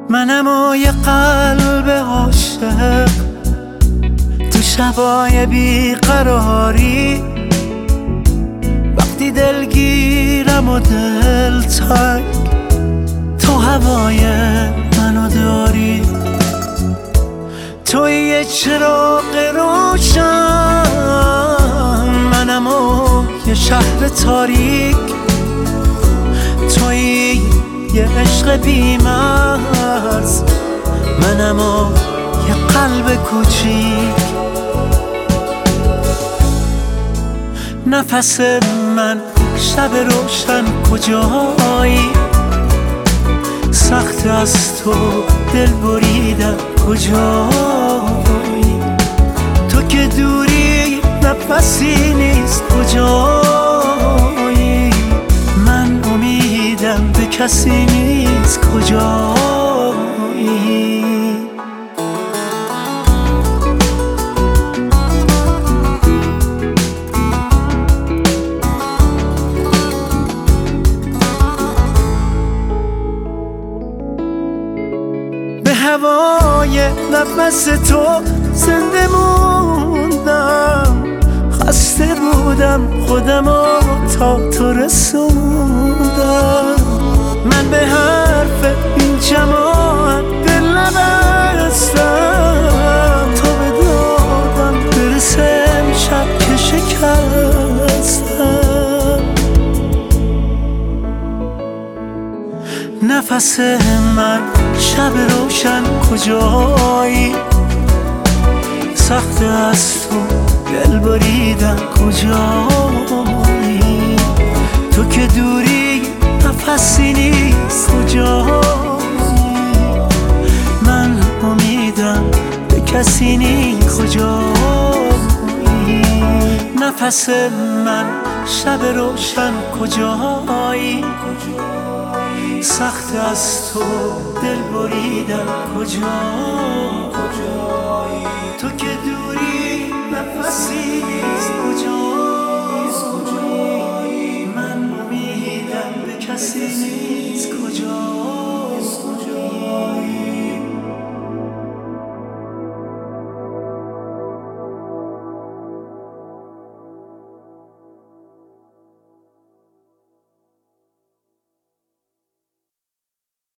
منم و یه قلب عاشق تو شبای بیقراری، وقتی دلگیرم و دل تنگ تو هوای منو داری. توی یه چراغ روشن، منم و یه شهر تاریک، توی یه عشق بی‌مرز، منم و یه قلب کوچیک. نفس من شب روشن کجایی، سخت از تو دل بریدن کجایی، تو که دوری نفسی نیست کجایی، من امیدم به کسی نیست کجایی. به هوای نفس تو زنده موندم، خسته بودم خودمو تا تو رسوندم. من به حرف این جماعت دل نبستم، تو به دادم برسه امشب که شکستم. نفس من شب روشن کجایی، سخت از تو دل بریدن کجایی، تو که دوری نفسی نیست کجایی، من امیدم به کسی نیست کجایی. نفس من شب روشن کجایی، سخت از تو دل بریدن کجایی، تو که